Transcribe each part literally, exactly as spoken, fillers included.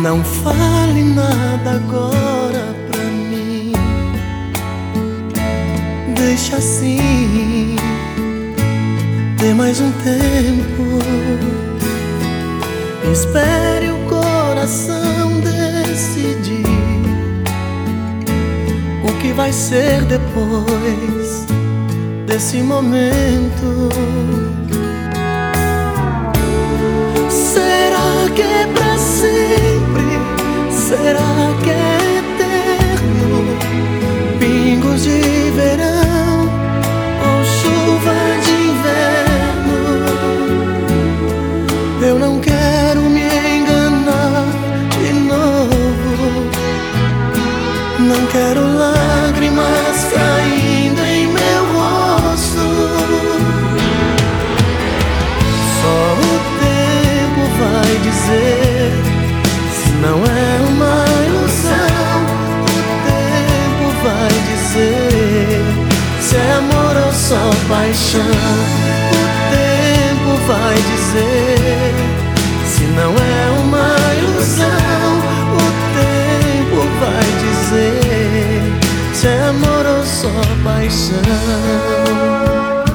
Não fale nada agora pra mim, deixa assim, dê mais um tempo. Espere o coração decidir o que vai ser depois desse momento. Será que é pra sempre? Será que é eterno? Pingos de verão ou chuva de inverno? Eu não quero me enganar de novo. Não quero lágrimas caindo em meu rosto. Só o tempo vai dizer se não é uma ilusão. O tempo vai dizer se é amor ou só paixão. O tempo vai dizer se não é uma ilusão. O tempo vai dizer se é amor ou só paixão.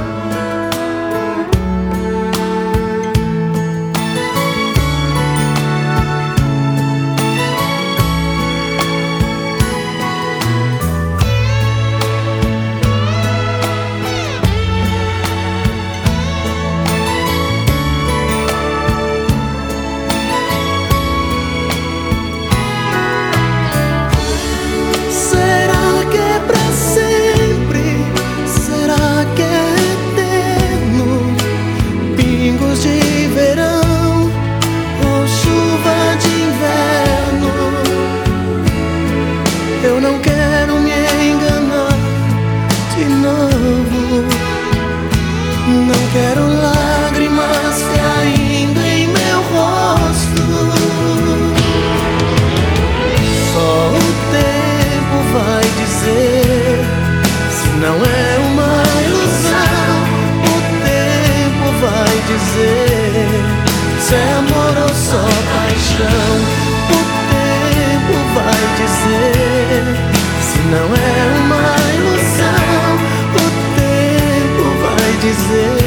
Eu não quero me enganar de novo. Não quero lágrimas caindo em meu rosto. Só o tempo vai dizer se não é uma ilusão. O tempo vai dizer se é amor ou só paixão. O tempo vai dizer se não é uma ilusão. O tempo vai dizer